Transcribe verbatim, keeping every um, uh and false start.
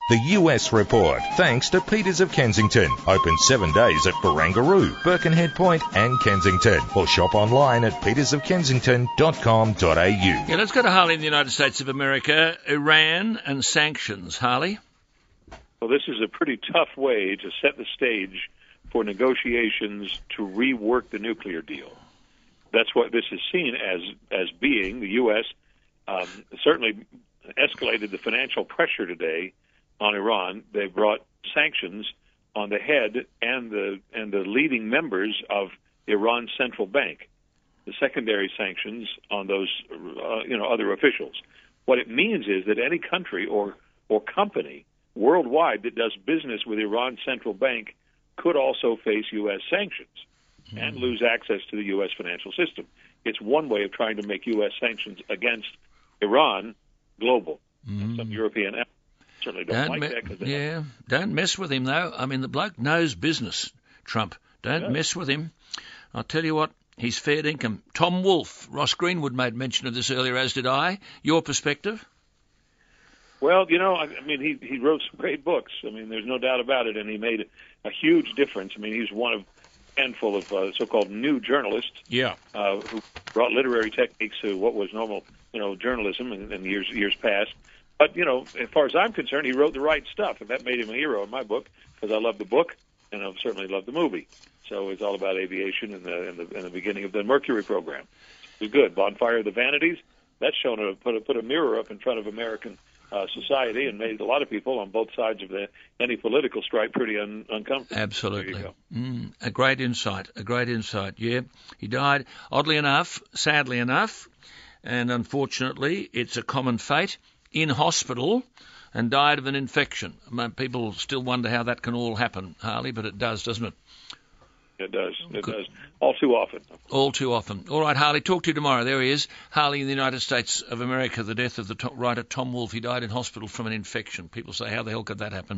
The U S Report, thanks to Peters of Kensington. Open seven days at Barangaroo, Birkenhead Point and Kensington. Or shop online at peters of kensington dot com dot a u. Yeah, let's go to Harley in the United States of America. Iran and sanctions. Harley? Well, this is a pretty tough way to set the stage for negotiations to rework the nuclear deal. That's what this is seen as as being. The U S um, certainly escalated the financial pressure today on Iran. They brought sanctions on the head and the and the leading members of Iran's central bank. The secondary sanctions on those uh, you know other officials. What it means is that any country or or company worldwide that does business with Iran's central bank could also face U S sanctions mm. and lose access to the U S financial system. It's one way of trying to make U S sanctions against Iran global. Mm. And some European certainly don't, don't like me- that. Cause yeah, don't mess with him, though. I mean, the bloke knows business, Trump. Don't yeah. mess with him. I'll tell you what, he's fair income. Tom Wolfe, Ross Greenwood made mention of this earlier, as did I. Your perspective? Well, you know, I, I mean, he, he wrote some great books. I mean, there's no doubt about it, and he made a, a huge difference. I mean, he's one of a handful of uh, so-called new journalists yeah. uh, who brought literary techniques to what was normal, you know, journalism in, in years years past. But, you know, as far as I'm concerned, he wrote the right stuff, and that made him a hero in my book because I love the book, and I've certainly loved the movie. So it's all about aviation and the, and the, and the beginning of the Mercury program. It was good. Bonfire of the Vanities, that's shown a, put, a, put a mirror up in front of American uh, society and made a lot of people on both sides of the any political stripe pretty un, uncomfortable. Absolutely. Mm, a great insight, a great insight, yeah. He died, oddly enough, sadly enough, and unfortunately it's a common fate, in hospital and died of an infection. I mean, people still wonder how that can all happen, Harley, but it does, doesn't it? It does. It Good. does. All too often. All too often. All right, Harley, talk to you tomorrow. There he is. Harley in the United States of America, the death of the to- writer Tom Wolfe. He died in hospital from an infection. People say, how the hell could that happen?